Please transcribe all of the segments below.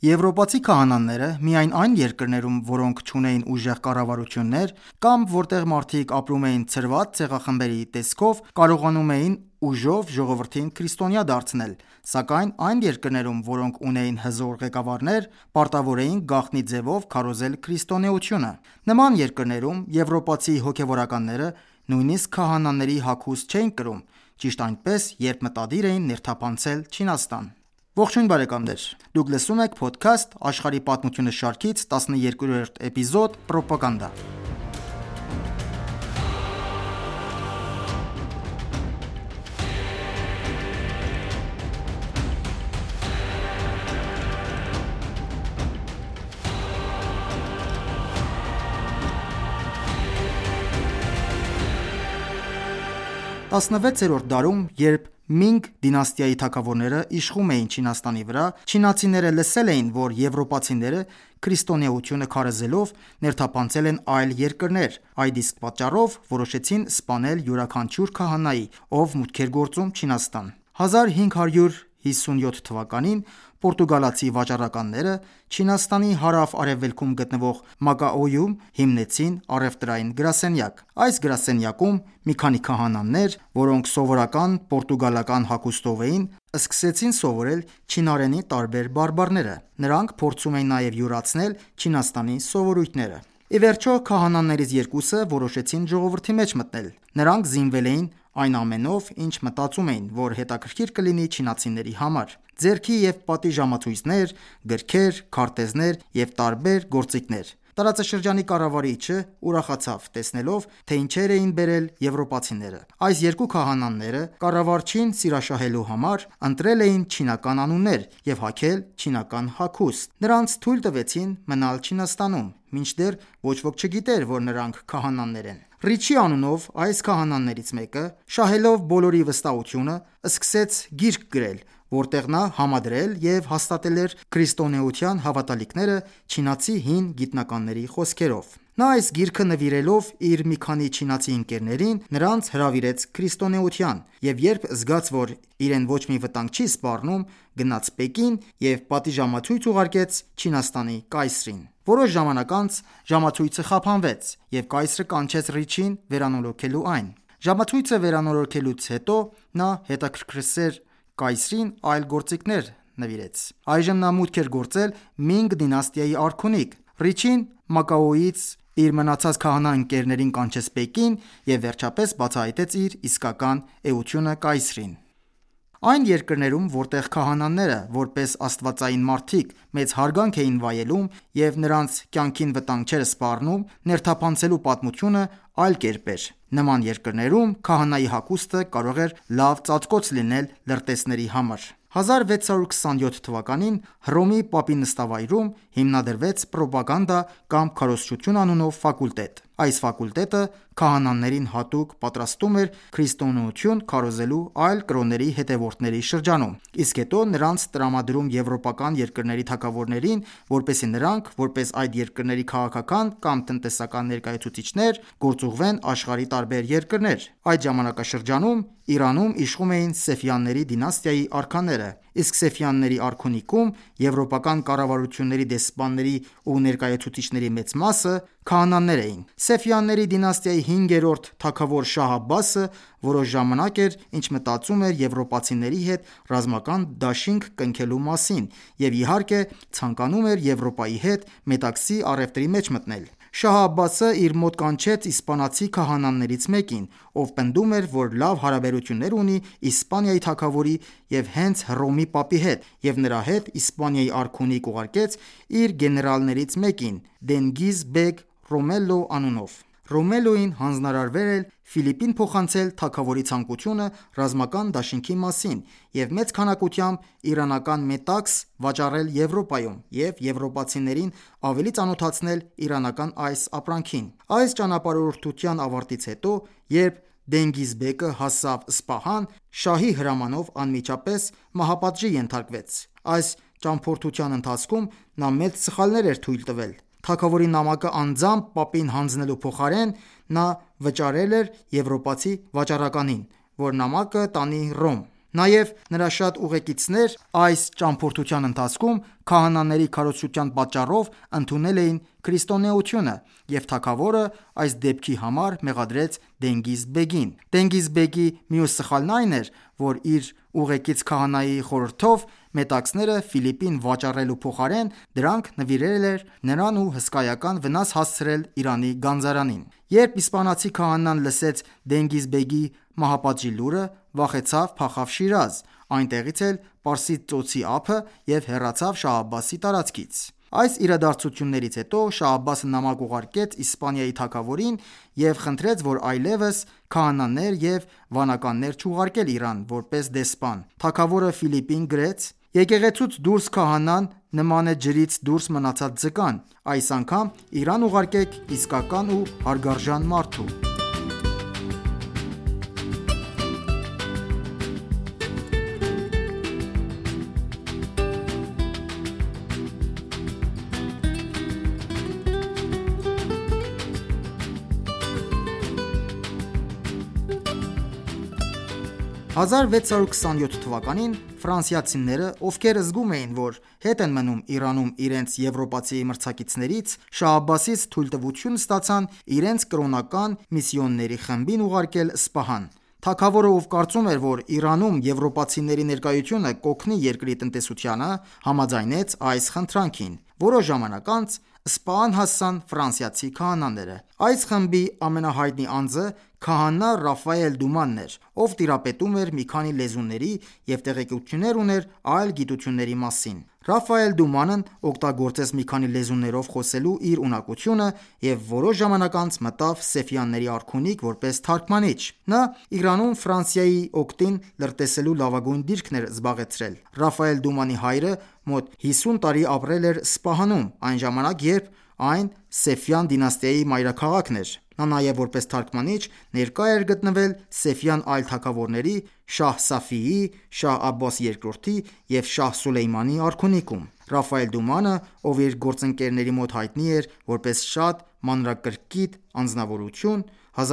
Եվրոպացի քահանաները միայն այն երկրներում, որոնք չունեին ուժեղ կառավարություններ կամ որտեղ մարդիկ ապրում էին ցրված ցեղախմբերի տեսքով, կարողանում էին ուժով ժողովրդին քրիստոնյա դարձնել, սակայն այն երկրներում, որոնք ունեին հզոր ղեկավարներ, պարտավոր էին գաղտնի ձևով քարոզել քրիստոնեությունը։ Նման երկրներում եվրոպացի հոգևորականները նույնիսկ քահանաների հագուստ չէին կրում, ճիշտ այնպես, երբ մտադիր էին ներթափանցել Չինաստան։ Ողջույն բարեկամներ, դուք լսում եք Podcast աշխարհի պատմությունը շարքից 12-րդ էպիզոդ Պրոպագանդա։ 16-րդ դարում, երբ Մինգ դինաստիայի թագավորները իշխում էին Չինաստանի վրա, չինացիները լսել էին, որ եվրոպացիները քրիստոնեությունը քարոզելով ներթափանցել են այլ երկրներ, այդ իսկ պատճառով որոշեցին սպանել յուրաքանչյուր քահանայի, ով մուտք էր գործում Չինաստան։ 1557 թվականին պորտուգալացի վաճառականները Չինաստանի հարավ-արևելքում գտնվող Մակաոյում հիմնեցին առևտրային գրասենյակ։ Այս գրասենյակում մի քանի քահանաներ, որոնք սովորական պորտուգալական հագուստով էին, սկսեցին սովորել չինարենի տարբեր բարբառները։ Նրանք փորձում էին նաև յուրացնել Չինաստանի սովորույթները։ Ի վերջո, քահանաներից երկուսը որոշեցին ժողովրդի մեջ մտնել։ Նրանք զինվել էին այն ամենով, ինչ մտածում էին, որ հետաքրքիր կլինի չինացիների համար։ Ձեռքի և պատի ժամացույցներ, գրքեր, քարտեզներ և տարբեր գործիքներ։ Տարածաշրջանի կառավարիչը ուրախացավ տեսնելով, թե ինչեր էին բերել եվրոպացիները։ Այս երկու քահանաները կառավարչին սիրաշահելու համար ընտրել էին չինական անուններ և հագել չինական հագուստ։ Նրանց թույլ տվեցին մնալ Չինաստանում, մինչդեռ ոչ ոք չգիտեր, որ նրանք քահանաներ են։ Ռիչի անունով այս քահանաներից մեկը, շահելով բոլորի վստահությունը, սկսեց գիրք գրել, որտեղ նա համադրել և հաստատել էր քրիստոնեության հավատալիքները չինացի հին գիտնականների խոսքերով։ Նա այս գիրքը նվիրելով իր մի քանի չինացի ընկերներին, նրանց հրավիրեց քրիստոնեության, և երբ զգաց, որ իրեն ոչ մի վտանգ չի սպառնում, գնաց Պեկին և պատիժամացույց ուղարկեց Չինաստանի կայսրին։ Որոշ ժամանակ անց ժամացույցը խափանվեց, և կայսրը կանչեց Ռիչին վերանորոգելու այն։ Ժամացույցը վերանորոգելուց հետո նա հետաքրքրասեր կայսրին այլ գործիքներ նվիրեց։ Այժմ նա մուտք էր գործել Մինգ դինաստիայի արքունիք։ Ռիչին Մակաոյից իր մնացած քահանա ընկերներին կանչեց Պեկին և վերջապես բացահայտեց իր իսկական էությունը կայսրին։ Այն երկրներում, որտեղ քահանաները, որպես աստվածային մարդիկ, մեծ հարգանք էին վայելում և նրանց կյանքին վտանգ չէր սպառնում, ներթափանցելու պատմությունը այլ կերպ էր։ Նման երկրներում քահանայի հագուստը կարող էր լավ ծածկոց լինել լրտեսների համար։ 1627 թվականին Հռոմի Պապի նստավայրում հիմնադրվեց Պրոպագանդա կամ քարոզչություն անունով ֆակուլտետ։ Այս ֆակուլտետը քահանաներին հատուկ պատրաստում էր քրիստոնեություն քարոզելու այլ կրոնների հետևորդների շրջանում, իսկ հետո նրանց տրամադրում եվրոպական երկրների թագավորներին, որպեսզի նրանք, որպես այդ երկրների քաղաքական կամ տնտեսական ներկայացուցիչներ, գործուղվեն աշխարհի տարբեր երկրներ։ Այդ ժամանակաշրջանում Իրանում իշխում էին Սեֆյանների դինաստիայի արքաները, իսկ Սեֆյանների արքունիքում եվրոպական կառավարությունների դեսպանների ու ներկայացուցիչների մեծ մասը քահանաներ էին։ Սեֆյանների դինաստիայի 5-րդ թագավոր Շահ Աբբասը որոշ ժամանակ էր, ինչ մտածում էր եվրոպացիների հետ ռազմական դաշինք կնքելու մասին և իհարկե ցանկանում էր Եվրոպայի հետ մետաքսի առևտրի մեջ մտնել։ Շահ Աբբասը իր մոտ կանչեց իսպանացի քահանաներից մեկին, ով պնդում էր, որ լավ հարաբերություններ ունի Իսպանիայի թագավորի և հենց Հռոմի Պապի հետ, և նրա հետ Իսպանիայի արքունիք ուղարկեց իր գեներալներից մեկին՝ Դենգիզ բեգ Ռոմելլո անունով։ Ռոմելլոին հանձնարարվել էր Ֆիլիպին փոխանցել թագավորի ցանկությունը ռազմական դաշինքի մասին և մեծ քանակությամբ իրանական մետաքս վաճառել Եվրոպայում և եվրոպացիներին ավելի ծանոթացնել իրանական այս ապրանքին։ Այս ճանապարհորդության ավարտից հետո, երբ Դենգիզ բեկը հասավ Սպահան, շահի հրամանով անմիջապես մահապատժի ենթարկվեց։ Այս ճամփորդության ընթացքում նա մեծ սխալներ էր թույլ տվել։ Թագավորի նամակը անձամբ Պապին հանձնելու փոխարեն նա վճարել էր եվրոպացի վաճառականին, որ նամակը տանի Հռոմ։ Նաև նրա շատ ուղեկիցներ այս ճամփորդության ընթացքում քահանաների քարոզչության պատճառով ընդունել էին քրիստոնեությունը, և թագավորը այս դեպքի համար մեղադրեց Դենգիզ Բեգին։ Դենգիզ Բեգի մյուս սխալն այն էր, որ իր ուղեկից քահանայի խորհրդով մետաքսները Ֆիլիպին վաճառելու փոխարեն դրանք նվիրել էր նրան ու հսկայական վնաս հասցրել Իրանի գանձարանին։ Երբ իսպանացի քահանան լսեց Դենգիզ Բեգի մահապատժի լուրը, վախեցավ, փախավ Շիրազ, այնտեղից էլ Պարսից ծոցի ափը և հեռացավ Շահ Աբբասի տարածքից։ Այս իրադարձություններից հետո Շահ Աբբասը նամակ ուղարկեց Իսպանիայի թագավորին և խնդրեց, որ այլևս քահանաներ և վանականներ չուղարկել Իրան որպես դեսպան։ Թագավորը Ֆիլիպին գրեց. «Եկեղեցուց դուրս քահանան նման է ջրից դուրս մնացած ձկան, այս անգամ Իրան ուղարկեք իսկական ու հարգարժան մարդու»։ «1627 թվականին ֆրանսիացիները, ովքեր զգում էին, որ հետ են մնում Իրանում իրենց եվրոպացի մրցակիցներից, Շահ Աբբասից թույլտվություն ստացան իրենց կրոնական միսիոներների խմբին ուղարկել Սպահան։ Թագավորը, ով կարծում էր, որ Իրանում եվրոպացիների ներկայությունը կօգնի երկրի տնտեսությանը, համաձայնեց այս խնդրանքին։ Որոշ ժամանակ անց Սպահան հասան ֆրանսիացի քահանաները։ Այս խմբի ամենահայտնի անձը քահանա Ռաֆայել Դումանն էր, ով տիրապետում էր մի քանի լեզուների և տեղեկություններ ուներ այլ գիտությունների մասին։ Ռաֆայել Դումանն օգտագործեց մի քանի լեզուներով խոսելու իր ունակությունը և որոշ ժամանակ անց մտավ Սեֆյանների արքունիք որպես թարգմանիչ։ Նա Իրանում Ֆրանսիայի օգտին լրտեսելու լավագույն դիրքն էր զբաղեցրել։ Ռաֆայել Դումանի հայրը մոտ 50 տարի ապրել էր Սպահանում, այն ժամանակ, երբ այն Սեֆյան դինաստիայի մայրաքաղաքն էր։ Նա նաև որպես թարգմանիչ ներկա էր գտնվել Սեֆյան այլ թագավորների՝ Շահ Սաֆիի, Շահ Աբբաս II և Շահ Սուլեյմանի արքունիքում։ Ռաֆայել Դումանը, ով իր գործընկերների մոտ հայտնի էր որպես շատ մանրակրկիտ անձնավորություն,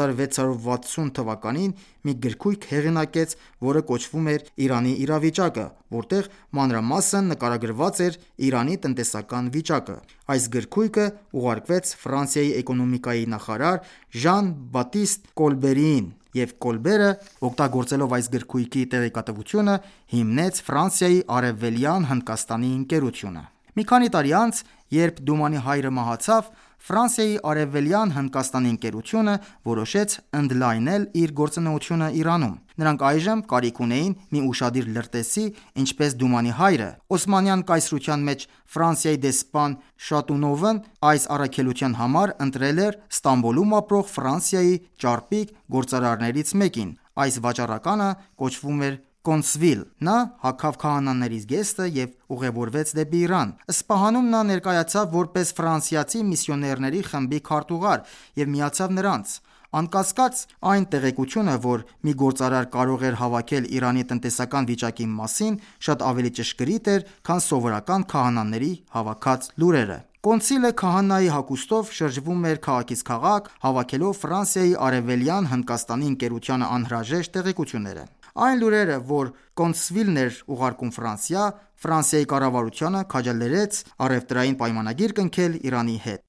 1660 թվականին մի գրքույկ հեղինակեց, որը կոչվում էր «Իրանի իրավիճակը», որտեղ մանրամասն նկարագրված էր Իրանի տնտեսական վիճակը։ Այս գրքույկը ուղարկվեց Ֆրանսիայի էկոնոմիկայի նախարար Ժան Բատիստ Կոլբերիին, և Կոլբերը, օգտագործելով այս գրքույկի տեղեկատվությունը, հիմնեց Ֆրանսիայի Արևելյան Հնդկաստանի ընկերությունը։ Մի քանի տարի անց, երբ Դումանի հայրը մահացավ, Ֆրանսիայի Արևելյան Հնդկաստանի ընկերությունը որոշեց ընդլայնել իր գործունեությունը Իրանում։ Նրանք այժմ կարիք ունեին մի ուշադիր լրտեսի, ինչպես Դումանի հայրը։ Օսմանյան կայսրության մեջ Ֆրանսիայի դեսպան Շատունովն այս առաքելության համար ընտրել էր Ստամբուլում ապրող Ֆրանսիայի ճարպիկ գործարարներից մեկին։ Այս վաճառականը կոչվում էր Կոնսվիլ։ Նա հագավ քահանաների զգեստը և ուղևորվեց դեպի Իրան։ Սպահանում նա ներկայացավ որպես ֆրանսիացի միսիոներների խմբի քարտուղար և միացավ նրանց։ Անկասկած, այն տեղեկությունը, որ մի գործարար կարող էր հավաքել Իրանի տնտեսական վիճակի մասին, շատ ավելի ճշգրիտ էր, քան սովորական քահանաների հավաքած լուրերը։ Կոնսիլը քահանայի հագուստով շրջվում էր քաղաքից քաղաք, հավաքելով Ֆրանսիայի Արևելյան Հնդկաստանի ընկերությանը անհրաժեշտ տեղեկությունները։ Այն լուրերը, որ Կոնսվիլն էր ուղարկում Ֆրանսիա, Ֆրանսիայի կառավարությանը քաջալերեց առևտրային պայմանագիր կնքել Իրանի հետ։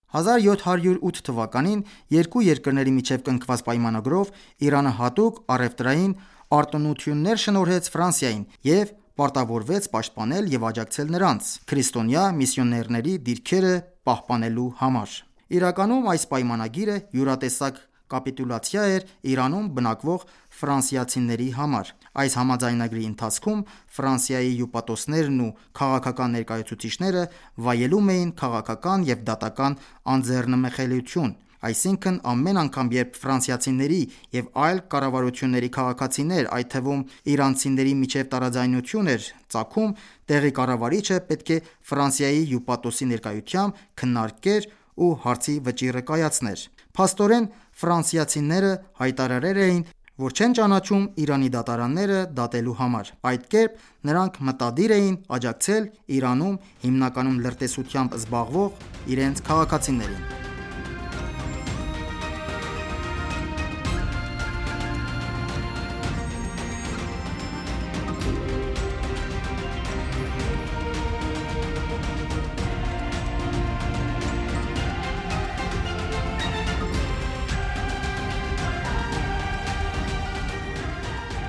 1708 թվականին երկու երկրների միջև կնքված պայմանագրով Իրանը հատուկ առևտրային արտոնություններ շնորհեց Ֆրանսիային և պարտավորվեց պաշտպանել և աջակցել նրանց՝ քրիստոնյա միսիոներների դիրքերը պահպանելու համար։ Իրականում այս պայմանագիրը յուրատեսակ կապիտուլյացիա էր Իրանում բնակվող ֆրանսիացիների համար։ Այս համաձայնագրի ընթացքում Ֆրանսիայի հյուպատոսներն ու քաղաքական ներկայացուցիչները վայելում էին քաղաքական և դատական անձեռնմխելիություն, այսինքն ամեն անգամ, երբ ֆրանսիացիների և այլ կառավարությունների քաղաքացիներ, այդ թվում իրանցիների միջև տարաձայնություն էր ծագում, տեղի կառավարիչը պետք է Ֆրանսիայի հյուպատոսի ներկայությամբ քննարկեր ու հարցի վճիռը կայացներ։ Փաստորեն, ֆրանսիացիները հայտարարել էին, որ չեն ճանաչում Իրանի դատարանները դատելու համար։ Այդ կերպ նրանք մտադիր էին աջակցել Իրանում հիմնականում լրտեսությամբ զբաղվող իրենց քաղաքացիներին։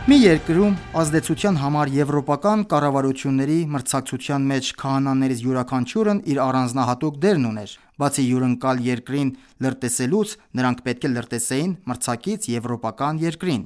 Մի երկրում ազդեցության համար եվրոպական կառավարությունների մրցակցության մեջ քահանաներից յուրաքանչյուրն իր առանձնահատուկ դերն ուներ։ Բացի հյուրընկալ երկրին լրտեսելուց, նրանք պետք է լրտեսեին մրցակից եվրոպական երկրին։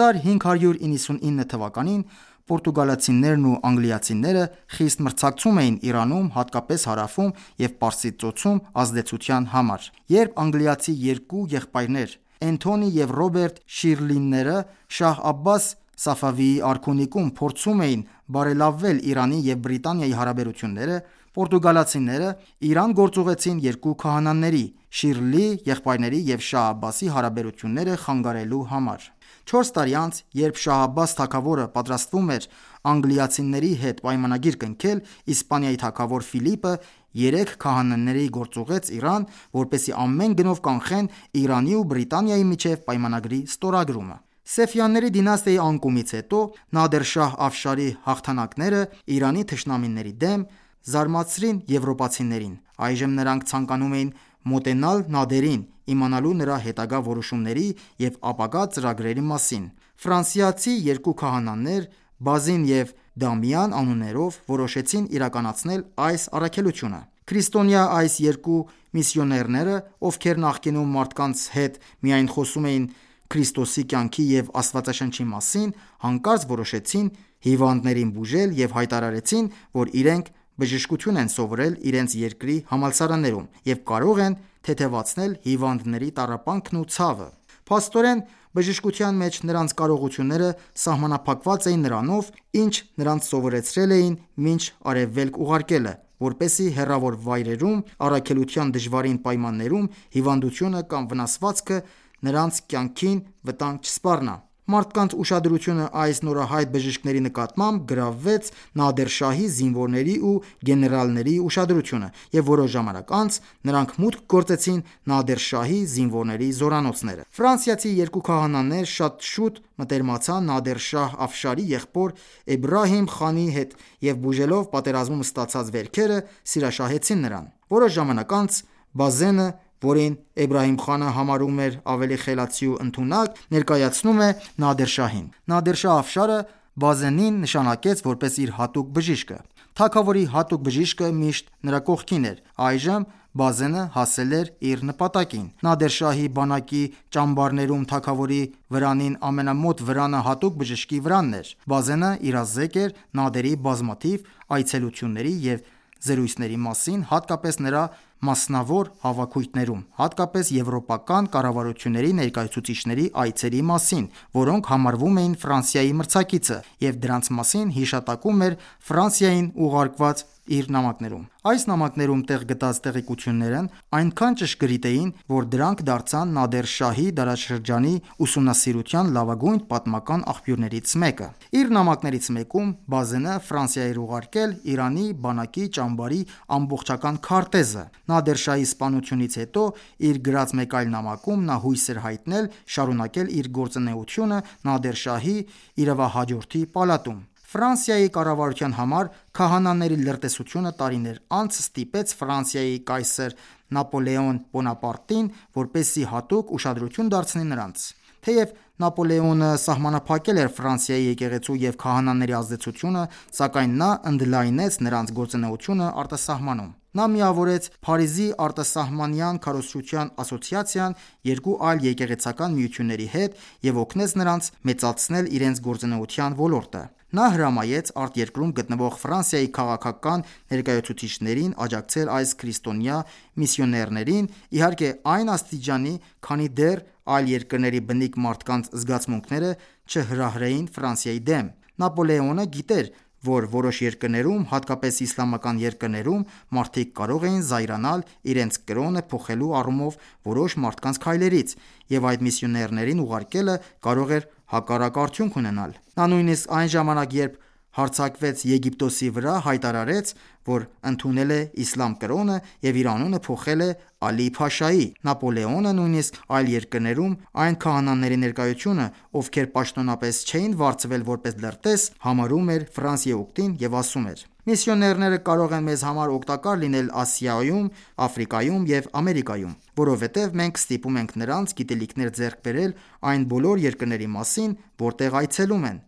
1599 թվականին պորտուգալացիներն ու անգլիացիները խիստ մրցակցում էին Իրանում, հատկապես հարավում և Պարսից ծոցում ազդեցության համար։ Երբ անգլիացի երկու եղբայրներ Էնթոնի և Ռոբերտ Շիրլինները Շահ Աբբաս Սաֆավիի արքունիքում փորձում էին բարելավել Իրանի և Բրիտանիայի հարաբերությունները, պորտուգալացիները Իրան գործուղեցին երկու քահանաների՝ Շիրլի եղբայրների և Շահ Աբբասի հարաբերությունները խանգարելու համար։ 4 տարի անց, երբ Շահ Աբբաս թագավորը պատրաստվում էր անգլիացիների հետ պայմանագիր կնքել, Իսպանիայի թագավոր Ֆիլիպը 3 քահանաների գործուղեց Իրան, որպեսզի ամեն գնով կանխեն Իրանի ու Բրիտանիայի միջև պայմանագրի ստորագրումը։ Սեֆյանների դինաստիայի անկումից հետո Նադեր Շահ Աֆշարի հաղթանակները Իրանի թշնամիների դեմ զարմացրին եվրոպացիներին։ Այժմ նրանք ցանկանում էին մոտենալ Նադերին, իմանալու նրա հետագա որոշումների և ապագա ծրագրերի մասին։ Ֆրանսիացի երկու քահանաներ Բազին և Դամիան անուններով որոշեցին իրականացնել այս առաքելությունը։ Քրիստոնյա այս երկու միսիոներները, ովքեր նախկինում մարդկանց հետ միայն խոսում էին Քրիստոսի կյանքի և Աստվածաշնչի մասին, հանկարծ որոշեցին հիվանդներին բուժել և հայտարարեցին, որ իրենք բժշկություն են սովորել իրենց երկրի համալսարաններում և կարող են թեթևացնել հիվանդների տառապանքն ու ցավը։ Փաստորեն, բժշկության մեջ նրանց կարողությունները սահմանափակված էին նրանով, ինչ նրանց սովորեցրել էին մինչ Արևելք ուղարկելը, որպեսզի հեռավոր վայրերում, առաքելության դժվարին պայմաններում հիվանդությունը կամ վնասվածքը նրանց կյանքին վտանգ չսպառնա։ Մարդկանց ուշադրությունը այս նորահայտ բժիշկների նկատմամբ գրավեց Նադեր Շահի զինվորների ու գեներալների ուշադրությունը, և որոշ ժամանակ անց նրանք մուտք գործեցին Նադեր Շահի զինվորների զորանոցները։ Ֆրանսիացի երկու քահանաներ շատ շուտ մտերմացան Նադեր Շահ Աֆշարի եղբոր Էբրահիմ խանի հետ և բուժելով պատերազմում ստացած վերքերը, սիրաշահեցին նրան։ Որոշ ժամանակ անց Բազենը, որին Էբրահիմ խանը համարում էր ավելի խելացի ու ընդունակ, ներկայացնում է Նադեր Շահին։ Նադեր Շահ Աֆշարը Բազենին նշանակեց որպես իր հատուկ բժիշկը։ Թագավորի հատուկ բժիշկը միշտ նրա կողքին էր։ Այժմ Բազենը հասել էր իր նպատակին։ Նադեր Շահի բանակի ճամբարներում թագավորի վրանին ամենամոտ վրանը հատուկ բժշկի վրանն էր։ Բազենը իրազեկ էր Նադերի բազմաթիվ այցելությունների և զրույցների մասին, հատկապես նրա մասնավոր հավաքույթներում, հատկապես եվրոպական կառավարությունների ներկայացուցիչների այցերի մասին, որոնք համարվում էին Ֆրանսիայի մրցակիցը, և դրանց մասին հիշատակում էր Ֆրանսիային ուղարկված իր նամակներում։ Այս նամակներում տեղ գտած տեղեկություններն այնքան ճշգրիտ էին, որ դրանք դարձան Նադեր Շահի դարաշրջանի ուսումնասիրության լավագույն պատմական աղբյուրներից մեկը։ Իր նամակներից մեկում Բազենը Ֆրանսիա էր ուղարկել Իրանի բանակի ճամբարի ամբողջական քարտեզը։ Նադեր Շահի սպանությունից հետո իր գրած մեկ այլ նամակում նա հույս էր հայտնել շարունակել իր գործունեությունը Նադեր Շահի իրավահաջորդի պալատում։ Ֆրանսիայի կառավարության համար քահանաների լրտեսությունը տարիներ անց ստիպեց Ֆրանսիայի կայսր Նապոլեոն Բոնապարտին, որպեսզի հատուկ ուշադրություն դարձնի նրանց։ Թեև Նապոլեոնը սահմանափակել էր Ֆրանսիայի եկեղեցու և քահանաների ազդեցությունը, սակայն նա ընդլայնեց նրանց գործունեությունը արտասահմանում։ Նա միավորեց Փարիզի արտասահմանյան քարոզչության ասոցիացիան երկու այլ եկեղեցական միությունների հետ և օգնեց նրանց մեծացնել իրենց գործունեության ոլորտը։ Նա հրամայեց արտերկրում գտնվող Ֆրանսիայի քաղաքական ներկայացուցիչներին աջակցել այս քրիստոնյա միսիոներներին, իհարկե այն աստիճանի, քանի դեռ այլ երկրների բնիկ մարդկանց զգացմունքները չհրահրեին Ֆրանսիայի դեմ։ Նապոլեոնը գիտեր, որ որոշ երկրներում, հատկապես իսլամական երկրներում, մարդիկ կարող էին զայրանալ իրենց կրոնը փոխելու առումով որոշ մարդկանց քայլերից, և այդ միսիոներներին ուղարկելը կարող էր հակառակ արդյունք ունենալ։ Նա նույնիսկ այն ժամանակ, երբ հարձակվեց Եգիպտոսի վրա, հայտարարեց, որ ընդունել է իսլամ կրոնը և իր անունը փոխել է Ալի Փաշայի։ Նապոլեոնը նույնիսկ այլ երկրներում այն քահանաների ներկայությունը, ովքեր պաշտոնապես չէին վարձվել որպես լրտես, համարում էր Ֆրանսիայի օգտին և ասում էր. «Միսիոներները կարող են մեզ համար օգտակար լինել Ասիայում, Աֆրիկայում և Ամերիկայում, որովհետև մենք ստիպում ենք նրանց գիտելիքներ ձեռք բերել այն բոլոր երկրների մասին, որտեղ այցելում են։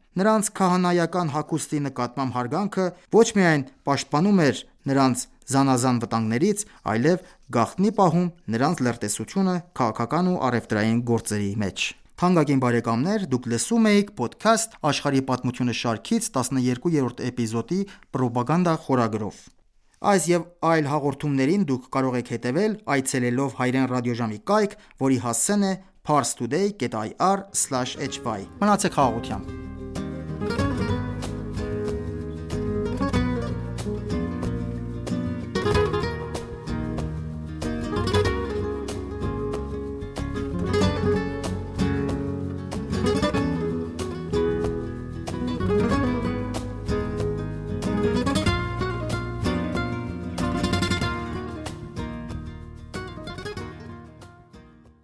Նրանց քահանայական հագուստի նկատմամբ հարգանքը ոչ միայն պաշտպանում էր նրանց զանազան վտանգներից, այլև գաղտնի պահում նրանց լրտեսությունը քաղաքական ու առևտրային գործերի մեջ։ Թանկագին բարեկամներ, դուք լսում էիք Podcast աշխարհի պատմությունը շարքից 12-րդ էպիզոդի պրոպագանդա խորագրով։ Այս եւ այլ հաղորդումներին դուք կարող եք հետևել այցելելով հայրեն ռադիոժամի կայք, որի հասցեն է parstoday.ir/hy։ Մնացեք խաղաղությամբ։